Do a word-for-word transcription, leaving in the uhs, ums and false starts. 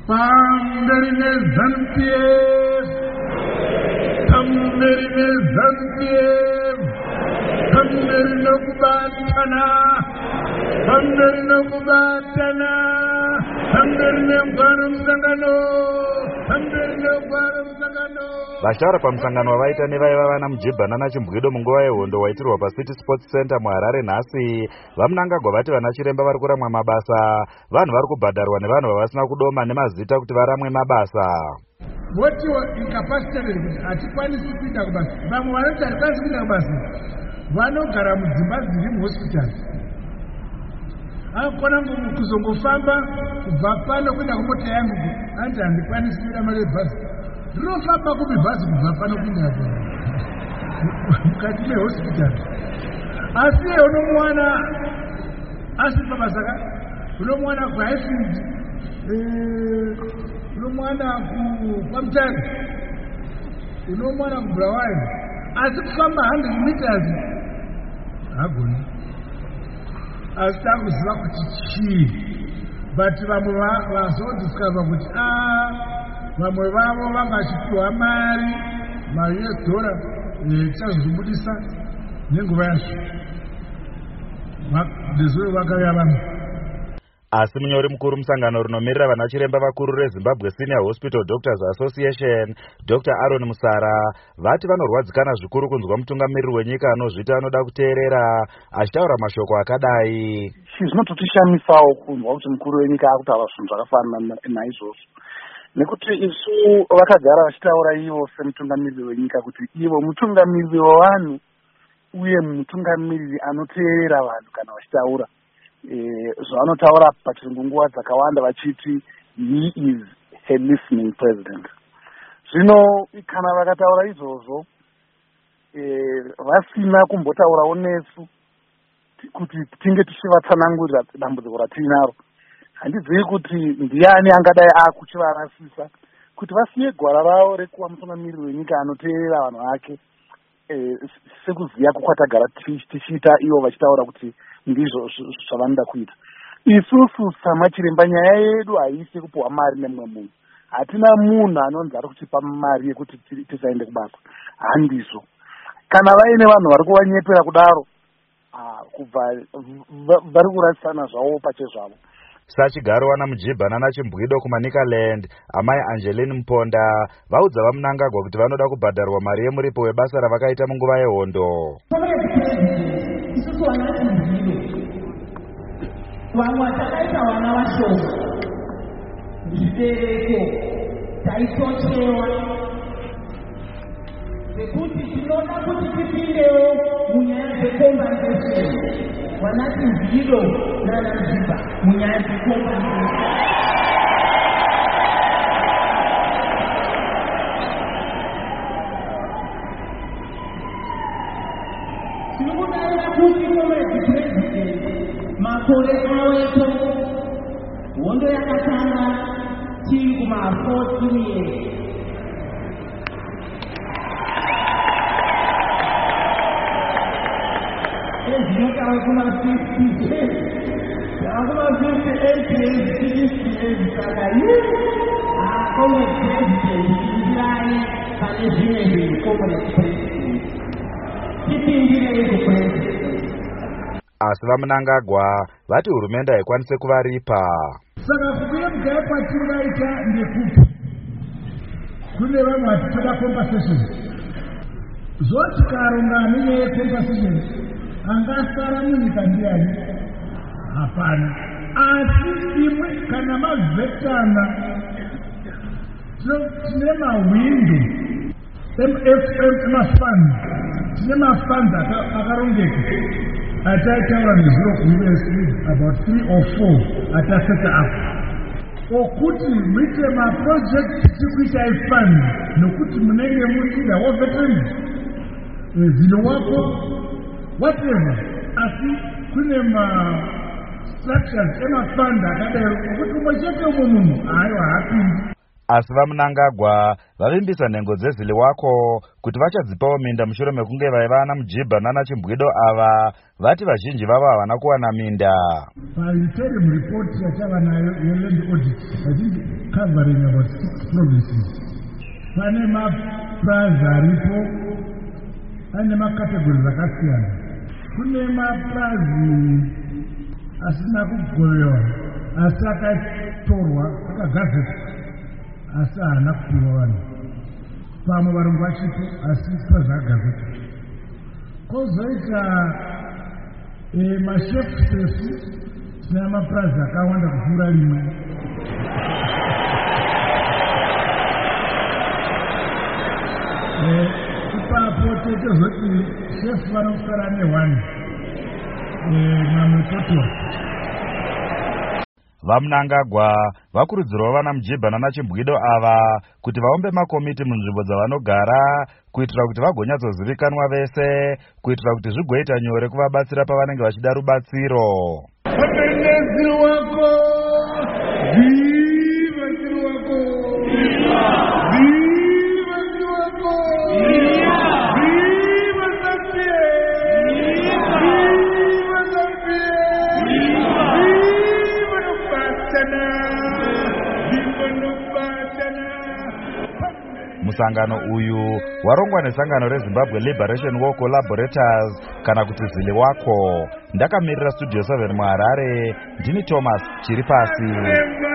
Pamderine Zanpiev, Pamderine Zanpiev, Pamderine Kubatana, Pamderine Kubatana, Pamderine Varum Sangano, Pamderine Varum Sangano. Vashara pamusangano wavaita nevaiva vana Mujibhanana Chimbwido munguva yehondo waitirwa paCity Sports Center muHarare nhasi, vamunangagwa vati vana Chiremba vari kuramwa mabasa, vanhu vari kubhadharwa nevanhu vavasina kudoma nemazita kuti varamwe mabasa. Voti incapacitated kuti hatikwanisi kuenda kubasa. Vamwe vanoti hatikwanisi kuenda kubasa vanogara mudzimba dziri muhospital. Akona kuzongofamba kubva pano kuenda kumota yangu anti handikwanisi kuenda mari yebhasi. Ndinofamba kupi bhazi kubva pano kuenda mukati mehospital. Asi unomuwana asiri pabasa ka, unomuwana kuHighfield, unomuwana kuPamutare, unomuwana kuBulawayo, asi kufamba one hundred meters hagoni. Asi takuziva kuti chii, but vamwe vazodiscover kuti ah vamwe vavo vanga vachipiwa mari mari yedhora tichazobudisa nenguva yazvo ndezvo vakauya vamwe. Asi munyori mukuru musangano rinomirira vana Chiremba vakuru reZimbabwe Senior Hospital Doctors Association Doctor Aaron Musara vati vanorwadzikana zvikuru kunzwa mutungamiriri wenyika anozvita anoda kuteerera achitaura mashoko akadai. Zvinototishamisa kunzwa kuti mukuru wenyika akutaura zvinhu zvakafanana naizvozvo, nekuti isu vakagara vachitaura ivo semutungamiriri wenyika kuti ivo mutungamiriri wevanhu uye mutungamiriri anoteerera vanhu kana vachitaura. Zvavanotaura pachirungu nguva dzakawanda vachiti he is a listening president. Zvino kana vakataura izvozvo vasina kumbotaurawo nesu kuti tinge tichivatsanangurira dambudziko ratinaro, handizivi kuti ndiani angadai akuchivarasisa kuti vasiye gwara ravo rekuva mutungamiriri wenyika anoteerera vanhu vake sekuziva kukwatagara tichiita ivo vachitaura kuti ndizvo zvavanoda kuita. Isusu saMachiremba nyaya yedu haisi kupuwa mari nemumwe munhu. Hatina munhu anonzi ari kutipa mari yekuti tisaende kubasa, handizvo. Kana vaine vanhu vari kuvanyepera kudaro kubva vari kurasisana zvavo pachezvavo. Sachigaro wana Mujibhanana Chimbwido kuManicaland, amai Angeline Mponda vaudza vamunangagwa kuti vanoda kubhadharwa mari yemuripo webasa ravakaita munguva yehondo. Vamwe takaita vana vashoma zvibereko taitochewa zekuti tinoda kuti tipindewo munyaya dzekombandesheni. Vana Chimbwido nana Mujibha munyaya dzekombandesheni. Tinokudaira kuti komrade president makore awepo hondo yakatanga tiri kuma-fourteen years. Ezvinotaura kuma-fifty years, kuma-fifty-eight years, sixty years, saka comrade president indirai pane zvimwe zvinhu comrade president tipindirei kupresident. Asi vamunangagwa vati hurumende haikwanise kuvaripa. Saka kubuye mugaya kwatingaita ndekuti kune vamwe vatitoda compensation. Zoti karonga nenyaya yecompensation angasara munyika ndiani? Hapana. Asi imwe kana mavhetana tine mawindo emafund, tine mafund akarongeka ataitaura nezviro kuUS about three or four ataseta apo okuti muite maproject tikuita ifund nokuti munenge muchida waveterans zino wako whatever, asi kune ma-structures emafund akadaro okuti umwe chete umwe munhu hayo haapindi. Asi vamunangagwa vavimbisa nhengo dzezili wako kuti vachadzipawo minda mushure mekunge vaiva vana Mujibhanana Chimbwido ava vati vazhinji vavo havana kuwana minda. Painterim report yatava nayo yeland audit vazhinji covering about six provinces. Pane maplaza aripo ane makategori akasiyana. Kune maplazi asina kugovewa asi akatorwa akagazetwa asi haana kupiwa vanhu. Pamwe varungu vachipo asi pazvakagazetwa. Kozoita e, mashefstefu sina maplazi akawanda kupfuura rimwe. Ipapo tetozoti shefu vanosara nehwani mamwe totora. Vamunangagwa vakurudzirwa vana Mujibha naChimbwido ava kuti vaombe makomiti munzvimbo dzavanogara kuitira kuti vagonyatsozivikanwa vese kuitira kuti zvigoita nyore kuvabatsira pavanenge vachida rubatsiro. Wapenezi wako viva ziri wako viva viva ziri wako viva viva Zambia viva Zambia viva viva Nobatana viva Nobatana. Musangano uyu warongwa nesangano reZimbabwe Liberation War Collaborators kana kuti ZILIWACO. Ndakamirira Studio seven muHarare, ndini Thomas Chiripasi.